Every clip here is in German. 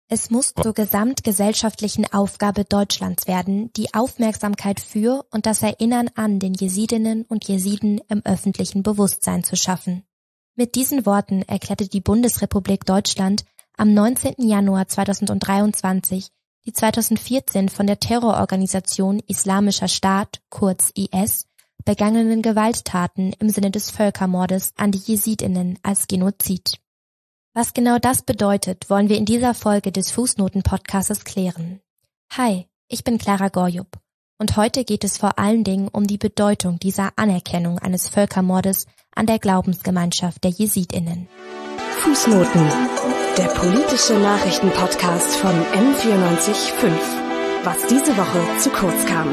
Es muss zur gesamtgesellschaftlichen Aufgabe Deutschlands werden, die Aufmerksamkeit für und das Erinnern an den Jesidinnen und Jesiden im öffentlichen Bewusstsein zu schaffen. Mit diesen Worten erklärte die Bundesrepublik Deutschland am 19. Januar 2023 die 2014 von der Terrororganisation Islamischer Staat, kurz IS, begangenen Gewalttaten im Sinne des Völkermordes an die Jesidinnen als Genozid. Was genau das bedeutet, wollen wir in dieser Folge des Fußnoten-Podcasts klären. Hi, ich bin Clara Gorjup und heute geht es vor allen Dingen um die Bedeutung dieser Anerkennung eines Völkermordes an der Glaubensgemeinschaft der Jesidinnen. Fußnoten, der politische Nachrichtenpodcast von M94.5. Was diese Woche zu kurz kam.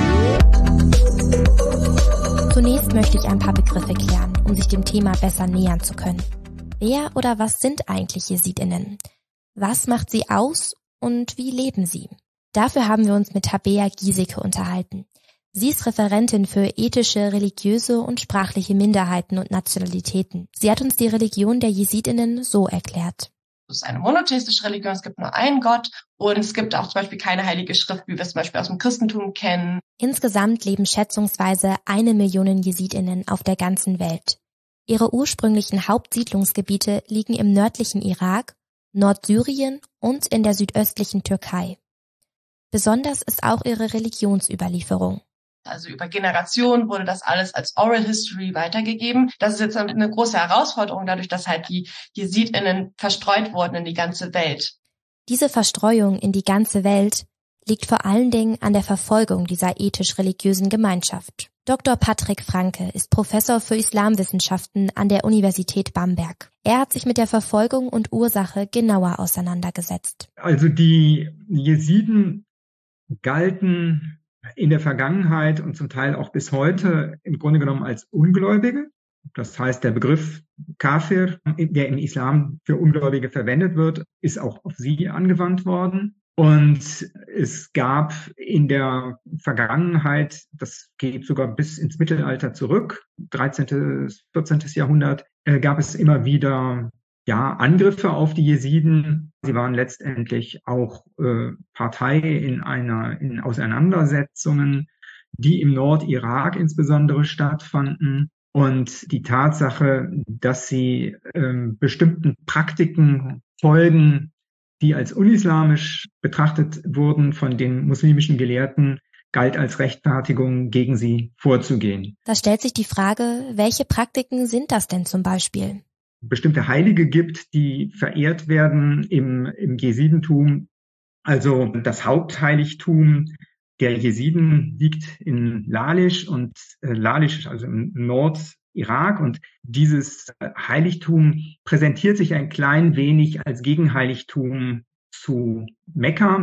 Zunächst möchte ich ein paar Begriffe klären, um sich dem Thema besser nähern zu können. Wer oder was sind eigentlich Jesidinnen? Was macht sie aus und wie leben sie? Dafür haben wir uns mit Tabea Giesecke unterhalten. Sie ist Referentin für ethische, religiöse und sprachliche Minderheiten und Nationalitäten. Sie hat uns die Religion der Jesidinnen so erklärt. Es ist eine monotheistische Religion, es gibt nur einen Gott und es gibt auch zum Beispiel keine heilige Schrift, wie wir es zum Beispiel aus dem Christentum kennen. Insgesamt leben schätzungsweise 1 Million Jesidinnen auf der ganzen Welt. Ihre ursprünglichen Hauptsiedlungsgebiete liegen im nördlichen Irak, Nordsyrien und in der südöstlichen Türkei. Besonders ist auch ihre Religionsüberlieferung. Also über Generationen wurde das alles als Oral History weitergegeben. Das ist jetzt eine große Herausforderung, dadurch, dass halt die JesidInnen verstreut wurden in die ganze Welt. Diese Verstreuung in die ganze Welt liegt vor allen Dingen an der Verfolgung dieser ethisch-religiösen Gemeinschaft. Dr. Patrick Franke ist Professor für Islamwissenschaften an der Universität Bamberg. Er hat sich mit der Verfolgung und Ursache genauer auseinandergesetzt. Also die Jesiden galten in der Vergangenheit und zum Teil auch bis heute im Grunde genommen als Ungläubige. Das heißt, der Begriff Kafir, der im Islam für Ungläubige verwendet wird, ist auch auf sie angewandt worden. Und es gab in der Vergangenheit, das geht sogar bis ins Mittelalter zurück, 13., 14. Jahrhundert, gab es immer wieder Angriffe auf die Jesiden. Sie waren letztendlich auch Partei in Auseinandersetzungen, die im Nordirak insbesondere stattfanden. Und die Tatsache, dass sie bestimmten Praktiken folgen, die als unislamisch betrachtet wurden von den muslimischen Gelehrten, galt als Rechtfertigung, gegen sie vorzugehen. Da stellt sich die Frage, welche Praktiken sind das denn zum Beispiel? Bestimmte Heilige gibt, die verehrt werden im Jesidentum. Also das Hauptheiligtum der Jesiden liegt in Lalish und Lalish ist also im Nordirak und dieses Heiligtum präsentiert sich ein klein wenig als Gegenheiligtum zu Mekka.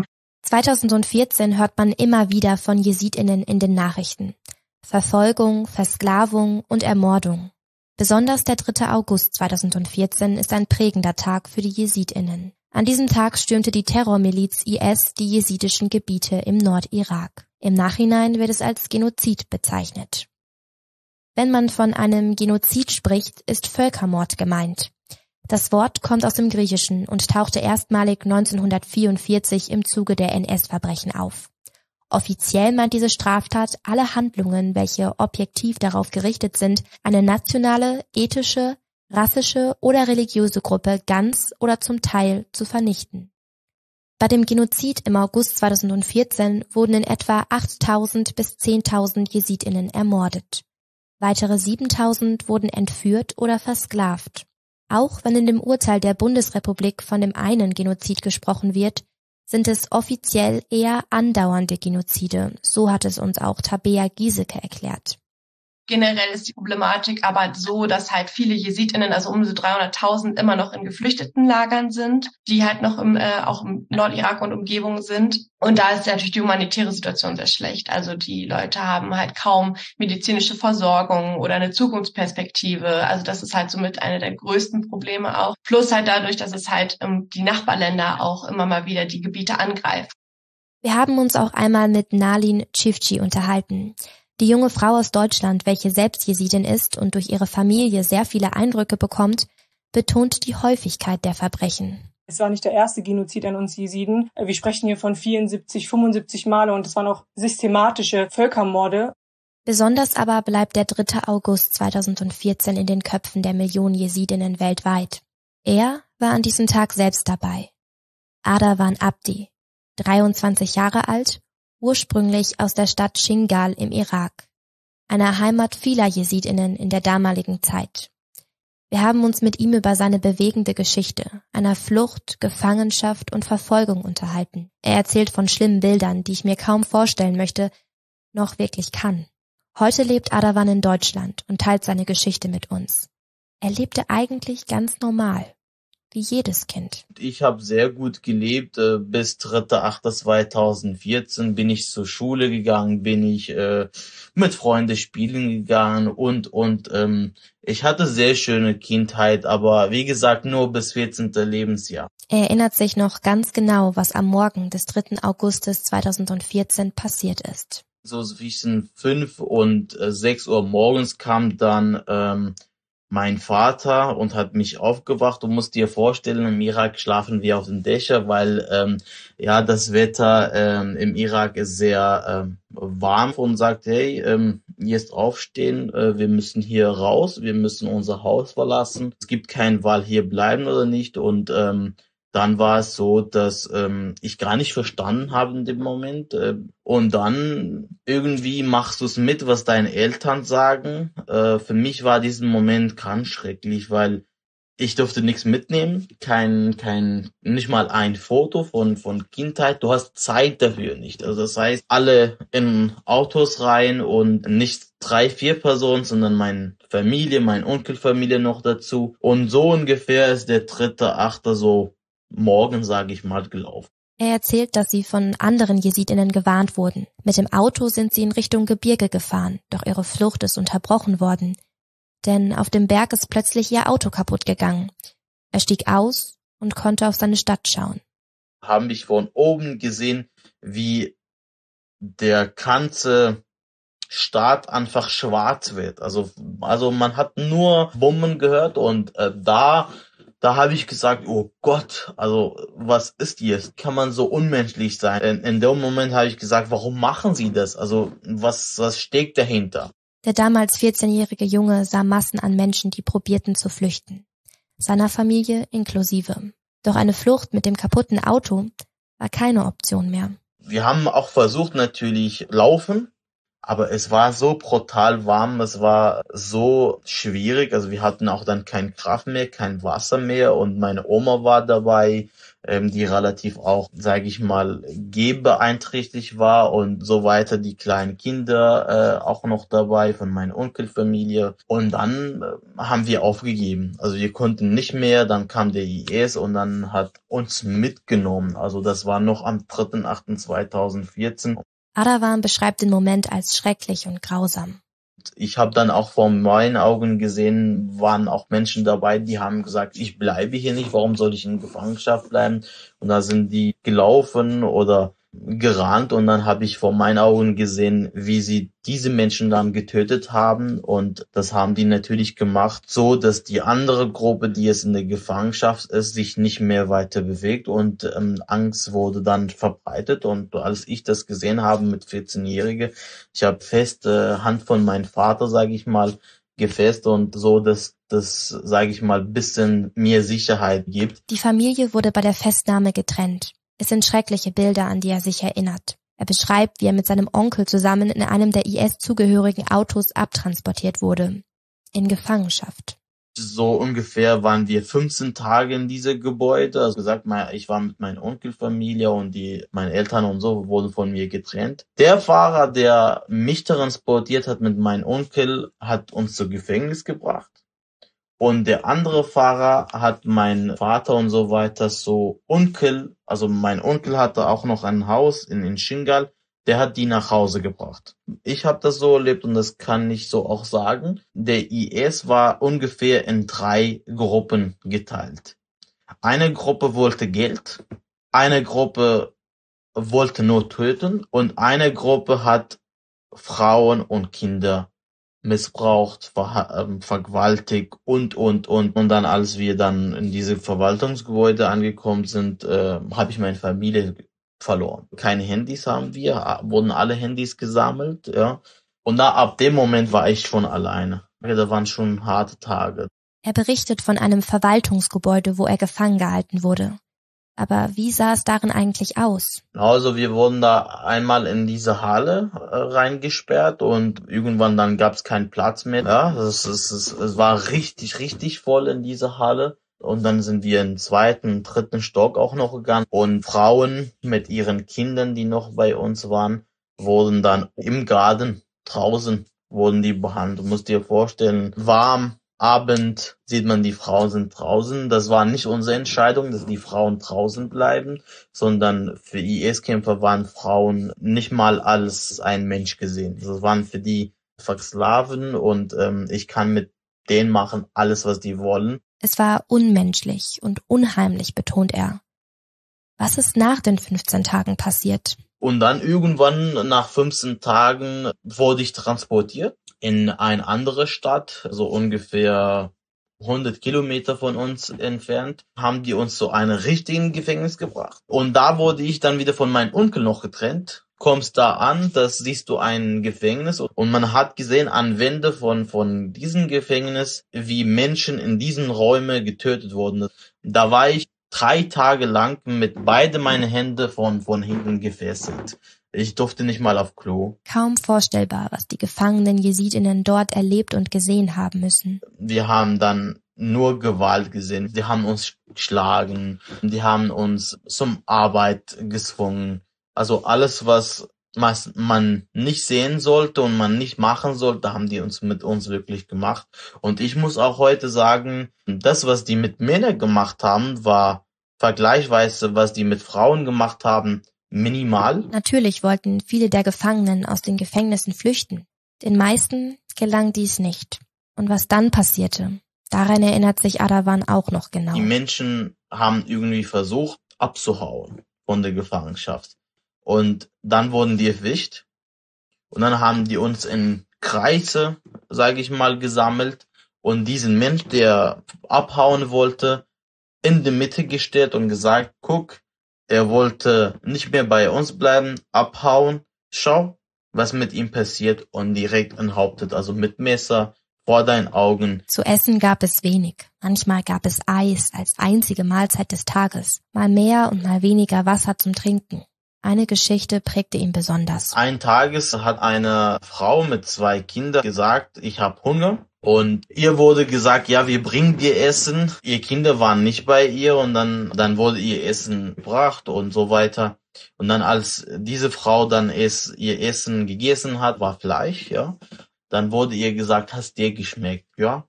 2014 hört man immer wieder von Jesidinnen in den Nachrichten. Verfolgung, Versklavung und Ermordung. Besonders der 3. August 2014 ist ein prägender Tag für die Jesidinnen. An diesem Tag stürmte die Terrormiliz IS die jesidischen Gebiete im Nordirak. Im Nachhinein wird es als Genozid bezeichnet. Wenn man von einem Genozid spricht, ist Völkermord gemeint. Das Wort kommt aus dem Griechischen und tauchte erstmalig 1944 im Zuge der NS-Verbrechen auf. Offiziell meint diese Straftat alle Handlungen, welche objektiv darauf gerichtet sind, eine nationale, ethische, rassische oder religiöse Gruppe ganz oder zum Teil zu vernichten. Bei dem Genozid im August 2014 wurden in etwa 8.000 bis 10.000 Jesidinnen ermordet. Weitere 7.000 wurden entführt oder versklavt. Auch wenn in dem Urteil der Bundesrepublik von dem einen Genozid gesprochen wird, sind es offiziell eher andauernde Genozide, so hat es uns auch Tabea Giesecke erklärt. Generell ist die Problematik aber so, dass halt viele JesidInnen, also um so 300.000, immer noch in Geflüchtetenlagern sind, die halt noch auch im Nordirak und Umgebung sind. Und da ist natürlich die humanitäre Situation sehr schlecht. Also die Leute haben halt kaum medizinische Versorgung oder eine Zukunftsperspektive. Also das ist halt somit eine der größten Probleme auch. Plus halt dadurch, dass es halt die Nachbarländer auch immer mal wieder die Gebiete angreifen. Wir haben uns auch einmal mit Nalin Çiftçi unterhalten. Die junge Frau aus Deutschland, welche selbst Jesidin ist und durch ihre Familie sehr viele Eindrücke bekommt, betont die Häufigkeit der Verbrechen. Es war nicht der erste Genozid an uns Jesiden. Wir sprechen hier von 74, 75 Male und es waren auch systematische Völkermorde. Besonders aber bleibt der 3. August 2014 in den Köpfen der Millionen Jesidinnen weltweit. Er war an diesem Tag selbst dabei. Adawan Abdi, 23 Jahre alt, ursprünglich aus der Stadt Shingal im Irak, einer Heimat vieler Jesidinnen in der damaligen Zeit. Wir haben uns mit ihm über seine bewegende Geschichte einer Flucht, Gefangenschaft und Verfolgung unterhalten. Er erzählt von schlimmen Bildern, die ich mir kaum vorstellen möchte, noch wirklich kann. Heute lebt Adawan in Deutschland und teilt seine Geschichte mit uns. Er lebte eigentlich ganz normal, wie jedes Kind. Ich habe sehr gut gelebt. Bis 3.8.2014 bin ich zur Schule gegangen, bin ich mit Freunden spielen gegangen und ich hatte sehr schöne Kindheit, aber wie gesagt nur bis 14. Lebensjahr. Er erinnert sich noch ganz genau, was am Morgen des 3. Augustes 2014 passiert ist. So zwischen 5 und 6 Uhr morgens kam dann mein Vater und hat mich aufgewacht. Du musst dir vorstellen, im Irak schlafen wir auf den Dächern, weil das Wetter im Irak ist sehr warm und sagt, hey, jetzt aufstehen, wir müssen hier raus, wir müssen unser Haus verlassen. Es gibt keine Wahl, hier bleiben oder nicht. Und dann war es so, dass ich gar nicht verstanden habe in dem Moment. Und dann irgendwie machst du es mit, was deine Eltern sagen. Für mich war diesen Moment ganz schrecklich, weil ich durfte nichts mitnehmen, nicht mal ein Foto von Kindheit. Du hast Zeit dafür nicht. Also das heißt, alle in Autos rein und nicht 3, 4 Personen, sondern meine Familie, meine Onkelfamilie noch dazu. Und so ungefähr ist der 3.8. so morgen, sage ich mal, gelaufen. Er erzählt, dass sie von anderen Jesidinnen gewarnt wurden. Mit dem Auto sind sie in Richtung Gebirge gefahren, doch ihre Flucht ist unterbrochen worden. Denn auf dem Berg ist plötzlich ihr Auto kaputt gegangen. Er stieg aus und konnte auf seine Stadt schauen. Haben wir von oben gesehen, wie der ganze Stadt einfach schwarz wird. Also man hat nur Bomben gehört und da habe ich gesagt, oh Gott, also was ist jetzt? Kann man so unmenschlich sein? In dem Moment habe ich gesagt, warum machen sie das? Also was steckt dahinter? Der damals 14-jährige Junge sah Massen an Menschen, die probierten zu flüchten. Seiner Familie inklusive. Doch eine Flucht mit dem kaputten Auto war keine Option mehr. Wir haben auch versucht natürlich laufen, aber es war so brutal warm, es war so schwierig, also wir hatten auch dann keine Kraft mehr, kein Wasser mehr und meine Oma war dabei, die relativ auch, sage ich mal, gehbeeinträchtigt war und so weiter, die kleinen Kinder auch noch dabei von meiner Onkelfamilie und dann haben wir aufgegeben, also wir konnten nicht mehr, dann kam der IS und dann hat uns mitgenommen, also das war noch am 3.8.2014. Adawan beschreibt den Moment als schrecklich und grausam. Ich habe dann auch vor meinen Augen gesehen, waren auch Menschen dabei, die haben gesagt, ich bleibe hier nicht, warum soll ich in Gefangenschaft bleiben? Und da sind die gelaufen oder gerannt und dann habe ich vor meinen Augen gesehen, wie sie diese Menschen dann getötet haben und das haben die natürlich gemacht, so dass die andere Gruppe, die jetzt in der Gefangenschaft ist, sich nicht mehr weiter bewegt und Angst wurde dann verbreitet und als ich das gesehen habe mit 14-Jährige, ich habe feste Hand von meinem Vater, sage ich mal, gefasst und so, dass das, sage ich mal, bisschen mehr Sicherheit gibt. Die Familie wurde bei der Festnahme getrennt. Es sind schreckliche Bilder, an die er sich erinnert. Er beschreibt, wie er mit seinem Onkel zusammen in einem der IS-zugehörigen Autos abtransportiert wurde. In Gefangenschaft. So ungefähr waren wir 15 Tage in diesem Gebäude. Also gesagt, ich war mit meiner Onkelfamilie und meine Eltern und so wurden von mir getrennt. Der Fahrer, der mich transportiert hat mit meinem Onkel, hat uns zum Gefängnis gebracht. Und der andere Fahrer hat mein Vater und so weiter, so Onkel, also mein Onkel hatte auch noch ein Haus in Shingal, der hat die nach Hause gebracht. Ich habe das so erlebt und das kann ich so auch sagen. Der IS war ungefähr in 3 Gruppen geteilt. Eine Gruppe wollte Geld, eine Gruppe wollte nur töten und eine Gruppe hat Frauen und Kinder missbraucht, vergewaltigt und. Und dann, als wir dann in diese Verwaltungsgebäude angekommen sind, habe ich meine Familie verloren. Keine Handys haben wir, wurden alle Handys gesammelt, ja. Und ab dem Moment war ich schon alleine. Da waren schon harte Tage. Er berichtet von einem Verwaltungsgebäude, wo er gefangen gehalten wurde. Aber wie sah es darin eigentlich aus? Also wir wurden da einmal in diese Halle reingesperrt und irgendwann dann gab es keinen Platz mehr. Ja, es war richtig voll in dieser Halle. Und dann sind wir im 2., 3. Stock auch noch gegangen. Und Frauen mit ihren Kindern, die noch bei uns waren, wurden dann im Garten draußen wurden die behandelt. Du musst dir vorstellen, warm, Abend sieht man, die Frauen sind draußen. Das war nicht unsere Entscheidung, dass die Frauen draußen bleiben, sondern für IS-Kämpfer waren Frauen nicht mal als ein Mensch gesehen. Das waren für die Sklaven und ich kann mit denen machen alles, was die wollen. Es war unmenschlich und unheimlich, betont er. Was ist nach den 15 Tagen passiert? Und dann irgendwann nach 15 Tagen wurde ich transportiert in eine andere Stadt, so ungefähr 100 Kilometer von uns entfernt, haben die uns zu einem richtigen Gefängnis gebracht. Und da wurde ich dann wieder von meinem Onkel noch getrennt. Kommst da an, das siehst du ein Gefängnis und man hat gesehen an Wände von diesem Gefängnis, wie Menschen in diesen Räumen getötet wurden. Da war ich 3 Tage lang mit beide meine Hände von hinten gefesselt. Ich durfte nicht mal auf Klo. Kaum vorstellbar, was die gefangenen Jesidinnen dort erlebt und gesehen haben müssen. Wir haben dann nur Gewalt gesehen. Die haben uns geschlagen, die haben uns zum Arbeit gezwungen. Also alles, was man nicht sehen sollte und man nicht machen sollte, haben die mit uns wirklich gemacht. Und ich muss auch heute sagen, das, was die mit Männern gemacht haben, war vergleichsweise, was die mit Frauen gemacht haben, minimal. Natürlich wollten viele der Gefangenen aus den Gefängnissen flüchten. Den meisten gelang dies nicht. Und was dann passierte, daran erinnert sich Adawan auch noch genau. Die Menschen haben irgendwie versucht, abzuhauen von der Gefangenschaft. Und dann wurden die erwischt. Und dann haben die uns in Kreise, sage ich mal, gesammelt. Und diesen Mensch, der abhauen wollte, in die Mitte gestellt und gesagt, guck, der wollte nicht mehr bei uns bleiben, abhauen. Schau, was mit ihm passiert. Und direkt enthauptet, also mit Messer vor deinen Augen. Zu essen gab es wenig. Manchmal gab es Eis als einzige Mahlzeit des Tages. Mal mehr und mal weniger Wasser zum Trinken. Eine Geschichte prägte ihn besonders. Eines Tages hat eine Frau mit 2 Kindern gesagt, ich habe Hunger. Und ihr wurde gesagt, ja, wir bringen dir Essen. Ihr Kinder waren nicht bei ihr und dann wurde ihr Essen gebracht und so weiter. Und dann, als diese Frau dann ihr Essen gegessen hat, war Fleisch, ja. Dann wurde ihr gesagt, hast dir geschmeckt? Ja.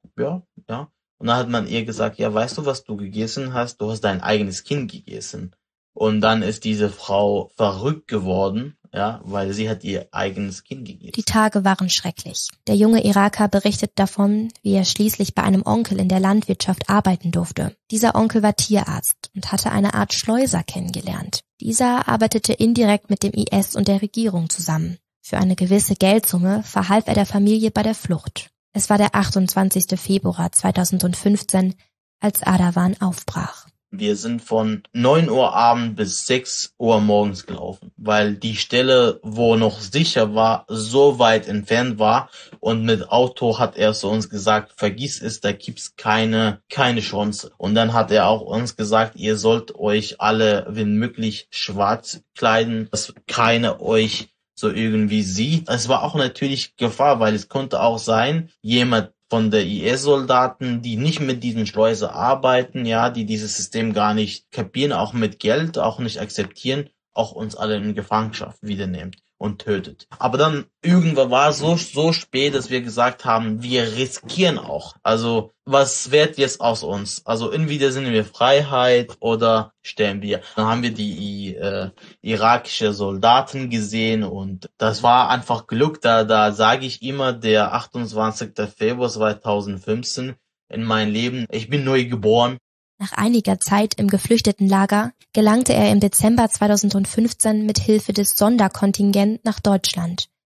Und dann hat man ihr gesagt, ja, weißt du, was du gegessen hast? Du hast dein eigenes Kind gegessen. Und dann ist diese Frau verrückt geworden, ja, weil sie hat ihr eigenes Kind gegessen. Die Tage waren schrecklich. Der junge Iraker berichtet davon, wie er schließlich bei einem Onkel in der Landwirtschaft arbeiten durfte. Dieser Onkel war Tierarzt und hatte eine Art Schleuser kennengelernt. Dieser arbeitete indirekt mit dem IS und der Regierung zusammen. Für eine gewisse Geldsumme verhalf er der Familie bei der Flucht. Es war der 28. Februar 2015, als Adawan aufbrach. Wir sind von 9 Uhr abends bis 6 Uhr morgens gelaufen, weil die Stelle, wo noch sicher war, so weit entfernt war. Und mit Auto hat er zu uns gesagt, vergiss es, da gibt's keine Chance. Und dann hat er auch uns gesagt, ihr sollt euch alle, wenn möglich, schwarz kleiden, dass keiner euch so irgendwie sieht. Es war auch natürlich Gefahr, weil es konnte auch sein, jemand von der IS-Soldaten, die nicht mit diesen Schleuser arbeiten, ja, die dieses System gar nicht kapieren, auch mit Geld, auch nicht akzeptieren, auch uns alle in Gefangenschaft wieder nimmt und tötet. Aber dann irgendwann war es so spät, dass wir gesagt haben, wir riskieren auch. Also was wird jetzt aus uns? Also entweder sind wir Freiheit oder sterben wir. Dann haben wir die irakische Soldaten gesehen und das war einfach Glück. Da sage ich immer, der 28. Februar 2015 in meinem Leben, ich bin neu geboren. Nach einiger Zeit im Geflüchtetenlager gelangte er im Dezember 2015 mit Hilfe des Sonderkontingents nach Deutschland.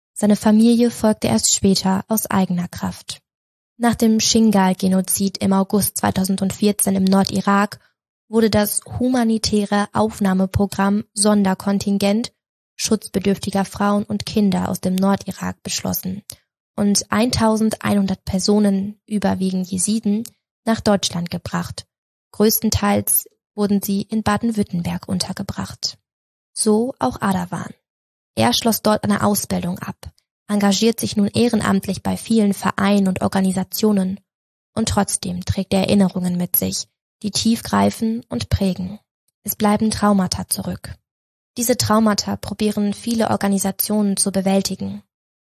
Seine Familie folgte erst später aus eigener Kraft. Nach dem Shingal-Genozid im August 2014 im Nordirak wurde das humanitäre Aufnahmeprogramm Sonderkontingent schutzbedürftiger Frauen und Kinder aus dem Nordirak beschlossen und 1100 Personen, überwiegend Jesiden, nach Deutschland gebracht. Größtenteils wurden sie in Baden-Württemberg untergebracht. So auch Adawan. Er schloss dort eine Ausbildung ab, engagiert sich nun ehrenamtlich bei vielen Vereinen und Organisationen und trotzdem trägt er Erinnerungen mit sich, die tief greifen und prägen. Es bleiben Traumata zurück. Diese Traumata probieren viele Organisationen zu bewältigen.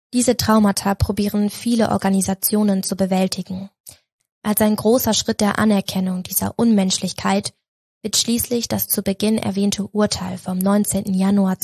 Als ein großer Schritt der Anerkennung dieser Unmenschlichkeit wird schließlich das zu Beginn erwähnte Urteil vom 19. Januar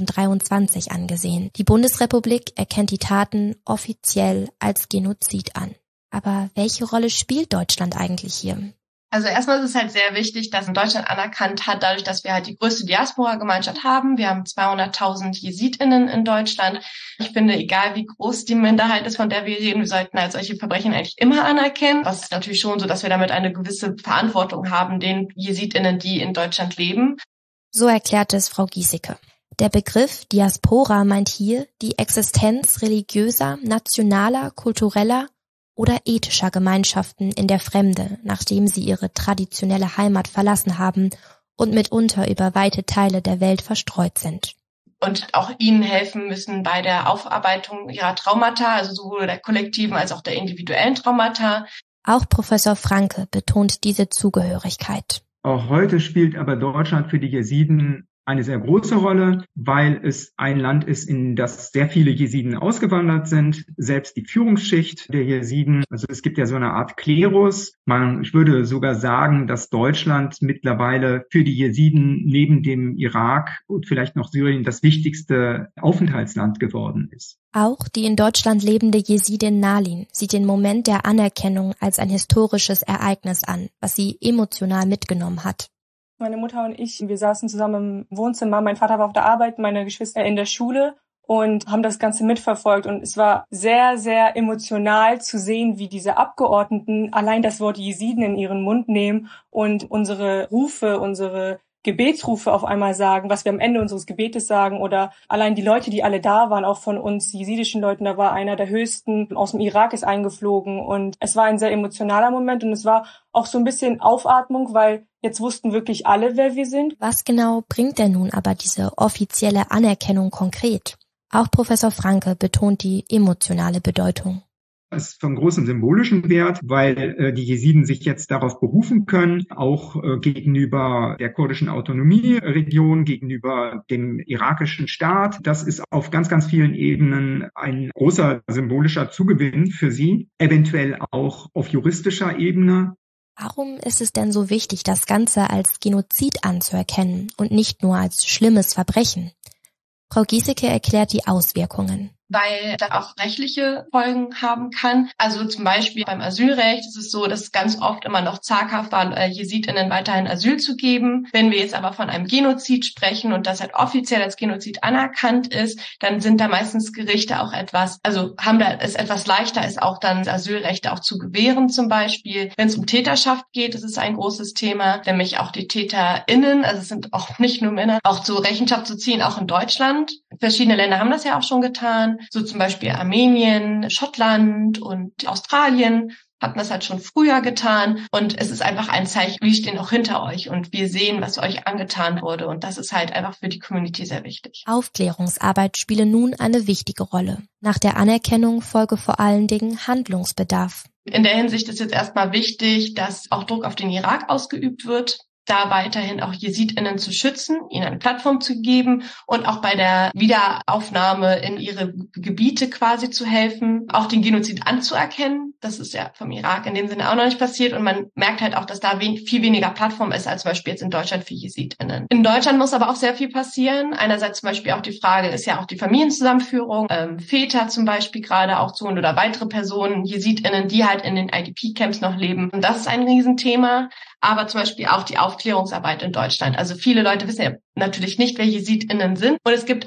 2023 angesehen. Die Bundesrepublik erkennt die Taten offiziell als Genozid an. Aber welche Rolle spielt Deutschland eigentlich hier? Also erstmal ist es halt sehr wichtig, dass in Deutschland anerkannt hat, dadurch, dass wir halt die größte Diaspora-Gemeinschaft haben. Wir haben 200.000 JesidInnen in Deutschland. Ich finde, egal wie groß die Minderheit ist, von der wir reden, wir sollten halt solche Verbrechen eigentlich immer anerkennen. Das ist natürlich schon so, dass wir damit eine gewisse Verantwortung haben, den JesidInnen, die in Deutschland leben. So erklärte es Frau Giesecke. Der Begriff Diaspora meint hier die Existenz religiöser, nationaler, kultureller oder ethischer Gemeinschaften in der Fremde, nachdem sie ihre traditionelle Heimat verlassen haben und mitunter über weite Teile der Welt verstreut sind. Und auch ihnen helfen müssen bei der Aufarbeitung ihrer Traumata, also sowohl der kollektiven als auch der individuellen Traumata. Auch Professor Franke betont diese Zugehörigkeit. Auch heute spielt aber Deutschland für die Jesiden eine sehr große Rolle, weil es ein Land ist, in das sehr viele Jesiden ausgewandert sind, selbst die Führungsschicht der Jesiden. Also es gibt ja so eine Art Klerus. Ich würde sogar sagen, dass Deutschland mittlerweile für die Jesiden neben dem Irak und vielleicht noch Syrien das wichtigste Aufenthaltsland geworden ist. Auch die in Deutschland lebende Jesidin Nalin sieht den Moment der Anerkennung als ein historisches Ereignis an, was sie emotional mitgenommen hat. Meine Mutter und ich, wir saßen zusammen im Wohnzimmer. Mein Vater war auf der Arbeit, meine Geschwister in der Schule und haben das Ganze mitverfolgt. Und es war sehr, sehr emotional zu sehen, wie diese Abgeordneten allein das Wort Jesiden in ihren Mund nehmen und unsere Rufe, unsere Gebetsrufe auf einmal sagen, was wir am Ende unseres Gebetes sagen, oder allein die Leute, die alle da waren, auch von uns jesidischen Leuten, da war einer der höchsten aus dem Irak, ist eingeflogen und es war ein sehr emotionaler Moment und es war auch so ein bisschen Aufatmung, weil jetzt wussten wirklich alle, wer wir sind. Was genau bringt denn nun aber diese offizielle Anerkennung konkret? Auch Professor Franke betont die emotionale Bedeutung. Es ist von großem symbolischen Wert, weil die Jesiden sich jetzt darauf berufen können, auch gegenüber der kurdischen Autonomieregion, gegenüber dem irakischen Staat. Das ist auf ganz, ganz vielen Ebenen ein großer symbolischer Zugewinn für sie, eventuell auch auf juristischer Ebene. Warum ist es denn so wichtig, das Ganze als Genozid anzuerkennen und nicht nur als schlimmes Verbrechen? Frau Giesecke erklärt die Auswirkungen. Weil das auch rechtliche Folgen haben kann. Also zum Beispiel beim Asylrecht ist es so, dass es ganz oft immer noch zaghaft war, JesidInnen weiterhin Asyl zu geben. Wenn wir jetzt aber von einem Genozid sprechen und das halt offiziell als Genozid anerkannt ist, dann sind da meistens Gerichte auch haben da es etwas leichter ist, auch dann Asylrechte auch zu gewähren zum Beispiel. Wenn es um Täterschaft geht, das ist ein großes Thema, nämlich auch die TäterInnen, also es sind auch nicht nur Männer, auch zur Rechenschaft zu ziehen, auch in Deutschland. Verschiedene Länder haben das ja auch schon getan. So zum Beispiel Armenien, Schottland und Australien hatten das halt schon früher getan. Und es ist einfach ein Zeichen, wir stehen auch hinter euch und wir sehen, was euch angetan wurde. Und das ist halt einfach für die Community sehr wichtig. Aufklärungsarbeit spiele nun eine wichtige Rolle. Nach der Anerkennung folge vor allen Dingen Handlungsbedarf. In der Hinsicht ist jetzt erstmal wichtig, dass auch Druck auf den Irak ausgeübt wird, da weiterhin auch JesidInnen zu schützen, ihnen eine Plattform zu geben und auch bei der Wiederaufnahme in ihre Gebiete quasi zu helfen, auch den Genozid anzuerkennen. Das ist ja vom Irak in dem Sinne auch noch nicht passiert und man merkt halt auch, dass da viel weniger Plattform ist als zum Beispiel jetzt in Deutschland für JesidInnen. In Deutschland muss aber auch sehr viel passieren. Einerseits zum Beispiel auch die Frage ist ja auch die Familienzusammenführung, Väter zum Beispiel gerade auch zu oder weitere Personen, JesidInnen, die halt in den IDP-Camps noch leben. Und das ist ein Riesenthema. Aber zum Beispiel auch die Aufklärungsarbeit in Deutschland. Also viele Leute wissen ja natürlich nicht, wer JesidInnen sind. Und es gibt auch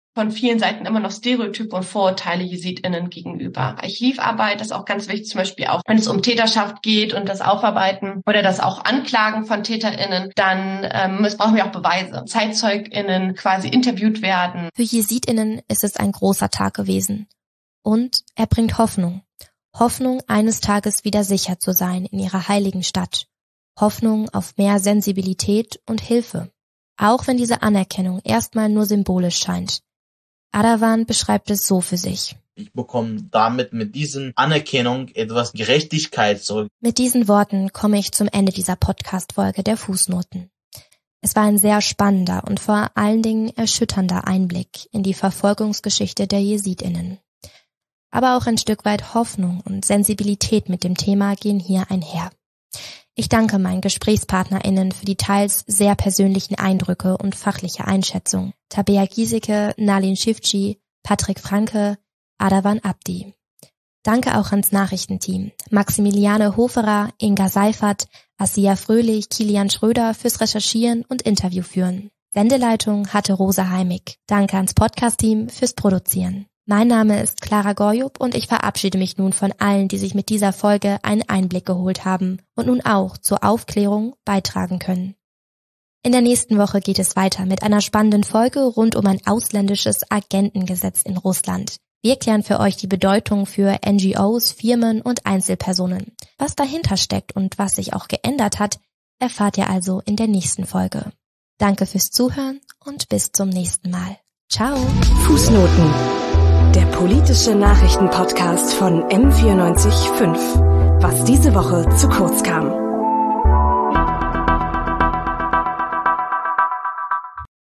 von vielen Seiten immer noch Stereotype und Vorurteile JesidInnen gegenüber. Archivarbeit ist auch ganz wichtig, zum Beispiel auch, wenn es um Täterschaft geht und das Aufarbeiten oder das auch Anklagen von TäterInnen, dann brauchen wir auch Beweise. ZeitzeugInnen quasi interviewt werden. Für JesidInnen ist es ein großer Tag gewesen. Und er bringt Hoffnung. Hoffnung, eines Tages wieder sicher zu sein in ihrer heiligen Stadt. Hoffnung auf mehr Sensibilität und Hilfe. Auch wenn diese Anerkennung erstmal nur symbolisch scheint. Adawan beschreibt es so für sich. Ich bekomme damit mit diesen Anerkennung etwas Gerechtigkeit zurück. Mit diesen Worten komme ich zum Ende dieser Podcast-Folge der Fußnoten. Es war ein sehr spannender und vor allen Dingen erschütternder Einblick in die Verfolgungsgeschichte der JesidInnen. Aber auch ein Stück weit Hoffnung und Sensibilität mit dem Thema gehen hier einher. Ich danke meinen GesprächspartnerInnen für die teils sehr persönlichen Eindrücke und fachliche Einschätzung. Tabea Giesecke, Nalin Schifci, Patrick Franke, Adawan Abdi. Danke auch ans Nachrichtenteam. Maximiliane Hoferer, Inga Seifert, Asia Fröhlich, Kilian Schröder fürs Recherchieren und Interview führen. Sendeleitung hatte Rosa Heimig. Danke ans Podcast-Team fürs Produzieren. Mein Name ist Clara Gorjup und ich verabschiede mich nun von allen, die sich mit dieser Folge einen Einblick geholt haben und nun auch zur Aufklärung beitragen können. In der nächsten Woche geht es weiter mit einer spannenden Folge rund um ein ausländisches Agentengesetz in Russland. Wir klären für euch die Bedeutung für NGOs, Firmen und Einzelpersonen. Was dahinter steckt und was sich auch geändert hat, erfahrt ihr also in der nächsten Folge. Danke fürs Zuhören und bis zum nächsten Mal. Ciao! Fußnoten. Der politische Nachrichtenpodcast von M94.5. Was diese Woche zu kurz kam.